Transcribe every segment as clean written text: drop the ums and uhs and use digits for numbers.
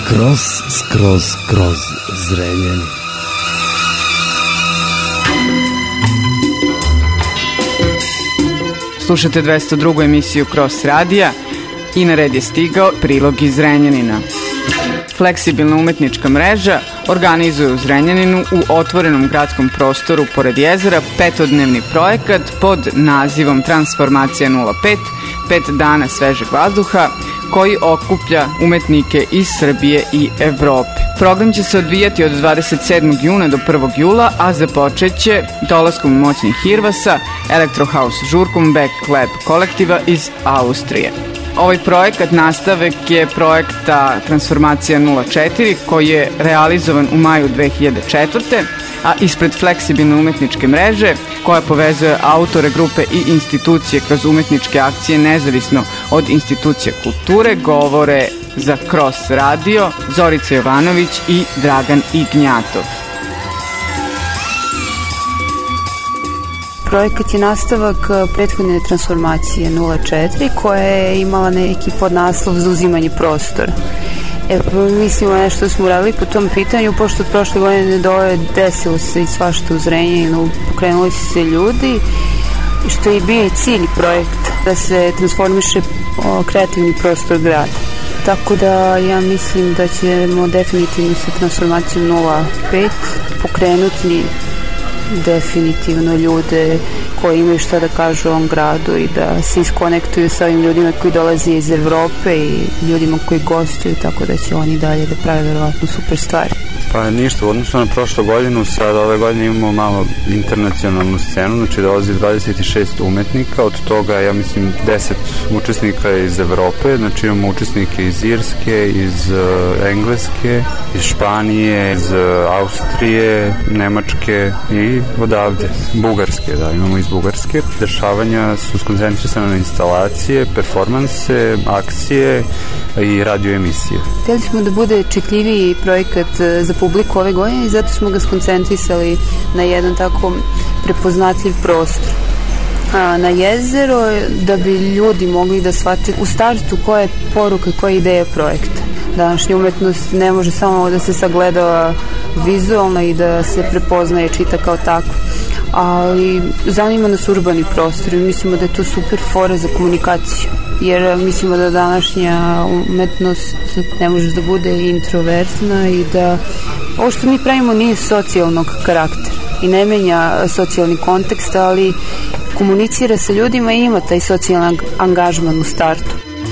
Skroz Zrenjanin. Slušate 202. emisiju Cross radija i na red je stigao prilog iz Zrenjanina. Fleksibilna umetnička mreža organizuje u Zrenjaninu u otvorenom gradskom prostoru pored jezera petodnevni projekat pod nazivom Transformacija 05, 5 dana svežeg vazduha, koji okuplja umetnike iz Srbije i Evrope. Program će se odvijati od 27. juna do 1. jula, a započeće dolaskom moćnih Hirvasa, Electro House žurkom Back Lab kolektiva iz Austrije. Ovaj projekat nastavak je projekta Transformacija 04 koji je realizovan u maju 2004. a ispred fleksibilne umetničke mreže koja povezuje autore, grupe i institucije kroz umetničke akcije nezavisno od institucija kulture govore za Cross radio Zorica Jovanović i Dragan Ignjatov. Projekat je nastavak prethodne transformacije 04 koja je imala neki podnaslov za uzimanje prostora. Mislimo nešto smo uradili po tom pitanju, pošto od prošle godine desilo se i svašta u Zrenjaninu, pokrenuli su se ljudi, što je bio i cilj projekta, da se transformiše kreativni prostor grada. Tako da ja mislim da ćemo definitivno sa transformacijom 05 pokrenuti definitivno ljude koji imaju šta da kažu o ovom gradu i da se iskonektuju sa ovim ljudima koji dolaze iz Evrope i ljudima koji gostuju, tako da će oni dalje da prave verovatno super stvari. Pa ništa, u odnosu na prošlu godinu, sad ove godine imamo malo internacionalnu scenu, znači dolazi 26 umetnika, od toga ja mislim 10 učesnika iz Evrope, znači imamo učesnike iz Irske, iz Engleske, iz Španije, iz Austrije, Nemačke i odavde, Bugarske, da, imamo iz Bugarske. Dešavanja su skoncentrisane na instalacije, performanse, akcije i radio emisije. Hteli smo da bude čitljiviji projekat za publiku ove godine i zato smo ga skoncentrisali na jedan tako prepoznatljiv prostor. Na jezero, da bi ljudi mogli da shvate u startu koja je poruka, koja je ideja projekta. Današnja umetnost ne može samo da se sagledava vizualno i da se prepoznaje, čita kao tako, ali zanima nas urbani prostor i mislimo da je to super fora za komunikaciju, jer mislimo da današnja umetnost ne može da bude introvertna i da ovo što mi pravimo nije socijalnog karaktera i ne menja socijalni kontekst, ali komunicira sa ljudima i ima taj socijalni angažman u startu.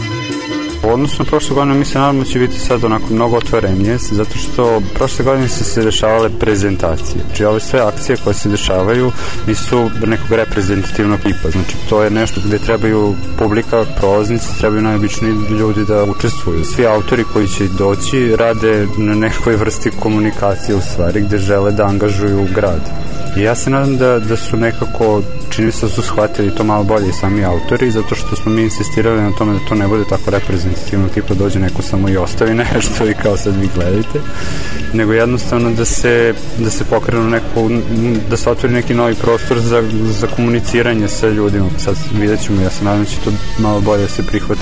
Odnosno prošle godine mi se nadamo će biti sad onako mnogo otvorenije, zato što prošle godine se dešavale prezentacije. Znači ove sve akcije koje se dešavaju nisu nekog reprezentativnog tipa, znači to je nešto gde trebaju publika, prolaznici, trebaju najobičniji ljudi da učestvuju. Svi autori koji će doći rade na nekoj vrsti komunikacije u stvari gde žele da angažuju grad. I ja se nadam da su nekako, čini se da su shvatili to malo bolje i sami autori, zato što smo mi insistirali na tome da to ne bude tako reprezentativno, tipa dođe neko samo i ostavi nešto i kao sad vi gledajte, nego jednostavno da se pokrenu da se otvori neki novi prostor za komuniciranje sa ljudima. Sad vidjet ćemo, ja se nadam da će to malo bolje se prihvati.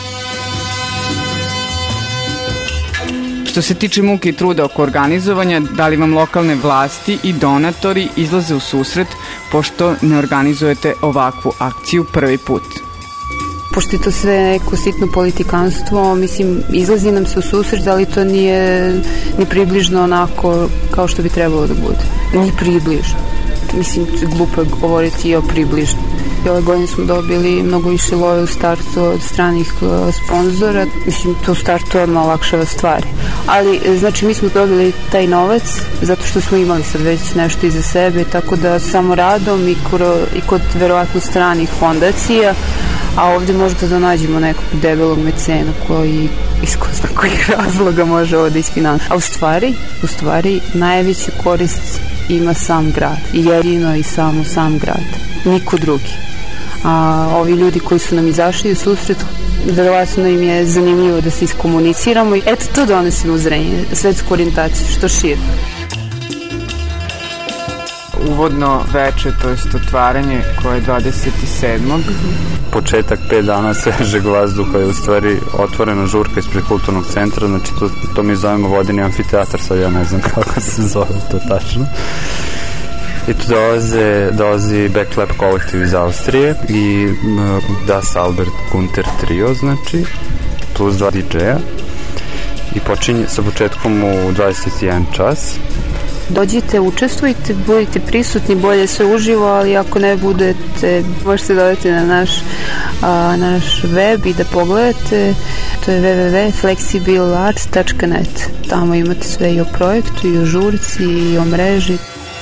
Što se tiče muke i truda oko organizovanja, da li vam lokalne vlasti i donatori izlaze u susret pošto ne organizujete ovakvu akciju prvi put? Pošto je to sve neko sitno politikanstvo, mislim, izlazi nam se u susret, ali to nije ni približno onako kao što bi trebalo da bude. Ni približno. Mislim, glupo je govoriti i o približno. Ove godine smo dobili mnogo više love u startu od stranih sponzora. Mislim, to u startu odmah olakšava stvari. Ali, znači, mi smo dobili taj novac zato što smo imali sad već nešto iza sebe, tako da samo radom i kod verovatno stranih fondacija, a ovde možda da nađemo nekog debelog mecena koji iz kojih razloga može ovo da isfinansira. A u stvari najveća korist ima sam grad i jedino i samo sam grad, niko drugi. A ovi ljudi koji su nam izašli u susret, verovatno im je zanimljivo da se iskomuniciramo i eto to donesemo u Zrenjanin, svetsku orijentaciju, što šire. uvodno veče, to jest otvaranje koje je 27. Početak 5 dana svežeg vazduha je u stvari otvorena žurka ispred kulturnog centra, znači to mi zovemo vodeni amfiteatar, sad ja ne znam kako se zove to tačno. I tu dolazi Backlab kolektiv iz Austrije i Das Albert Gunter trio, znači, plus 2 DJ-a i počinje sa početkom u 21 čas. Dođite, učestvujte, budite prisutni, bolje sve uživo, ali ako ne budete, možete dodati na naš web i da pogledate, to je www.flexibilarts.net. Tamo imate sve i o projektu, i o žurci, i o mreži.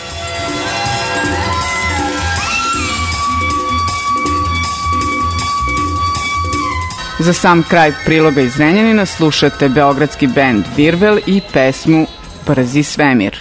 Za sam kraj priloga iz Zrenjanina slušate beogradski bend Virvel i pesmu Brzi svemir.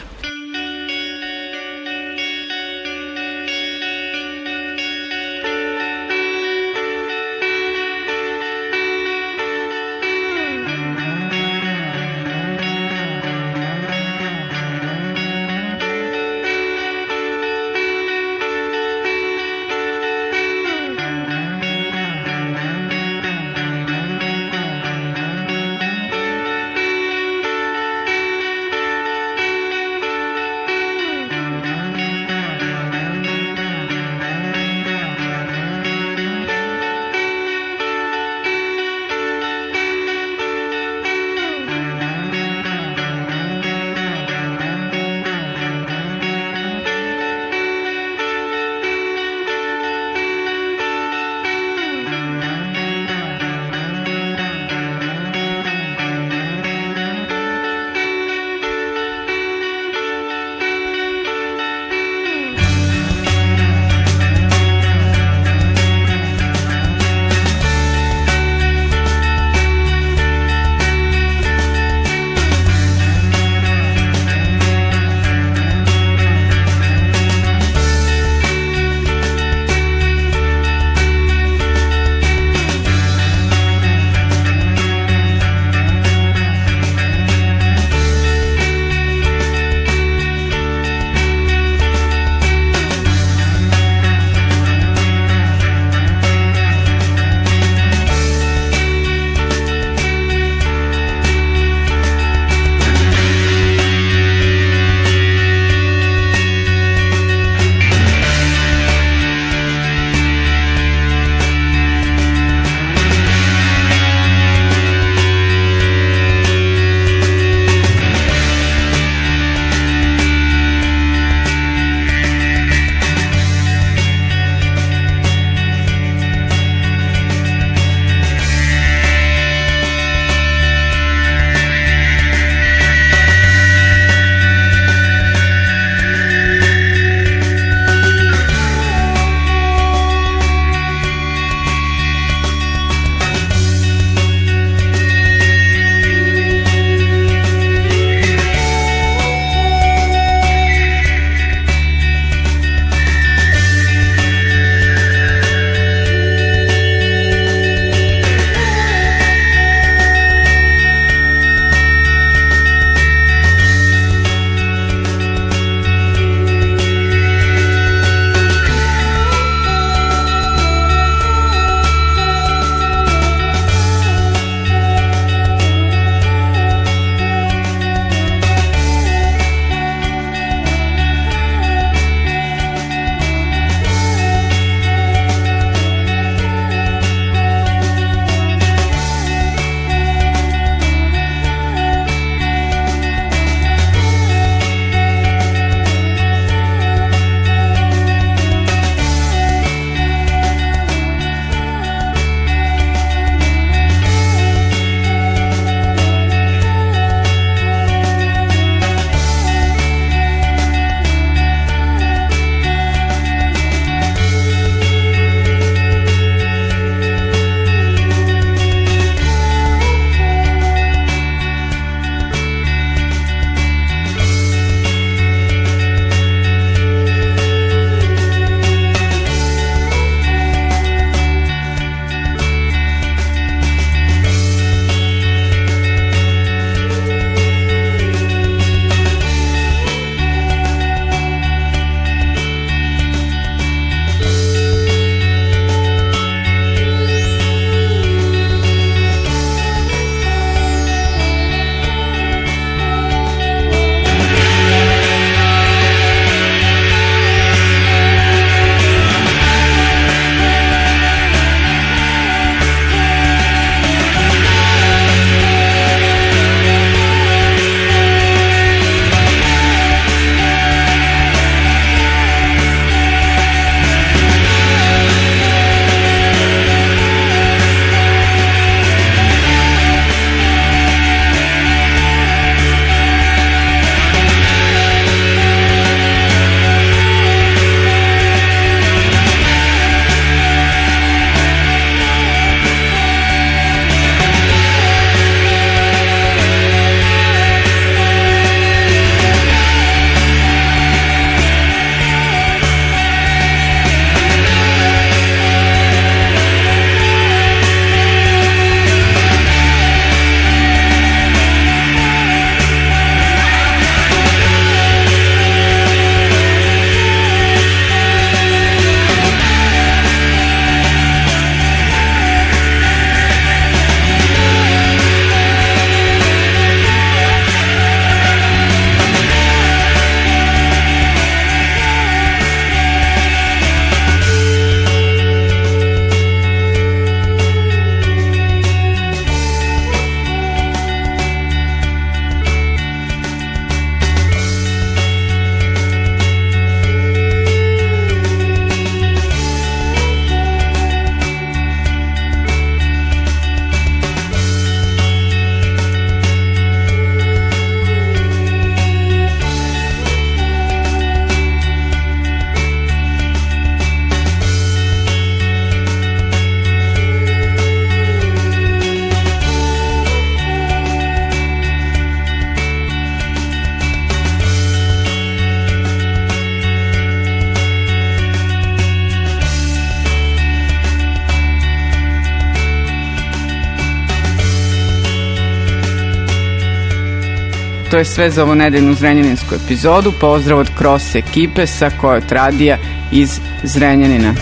To je sve za ovu nedeljnu zrenjaninsku epizodu. Pozdrav od Cross ekipe sa Kojot radija iz Zrenjanina.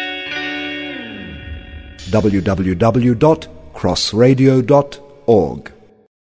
www.crossradio.org